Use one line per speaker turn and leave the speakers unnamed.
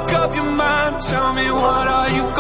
up your mind, tell me what are you